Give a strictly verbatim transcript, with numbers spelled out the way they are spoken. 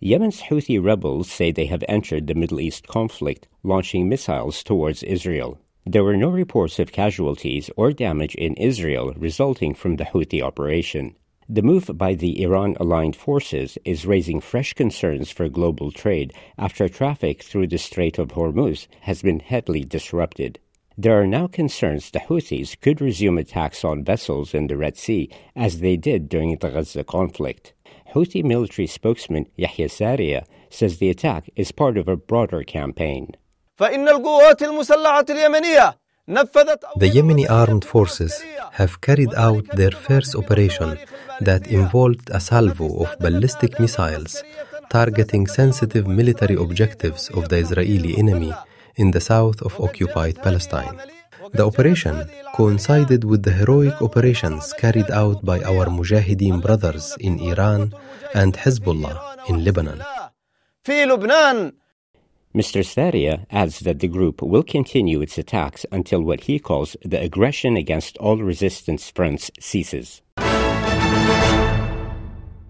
Yemen's Houthi rebels say they have entered the Middle East conflict, launching missiles towards Israel. There were no reports of casualties or damage in Israel resulting from the Houthi operation. The move by the Iran-aligned forces is raising fresh concerns for global trade after traffic through the Strait of Hormuz has been heavily disrupted. There are now concerns the Houthis could resume attacks on vessels in the Red Sea as they did during the Gaza conflict. Houthi military spokesman Yahya Sariyah says the attack is part of a broader campaign. The Yemeni armed forces have carried out their first operation that involved a salvo of ballistic missiles targeting sensitive military objectives of the Israeli enemy in the south of occupied Palestine. The operation coincided with the heroic operations carried out by our Mujahideen brothers in Iran and Hezbollah in Lebanon. Mister Sariyah adds that the group will continue its attacks until what he calls the aggression against all resistance fronts ceases.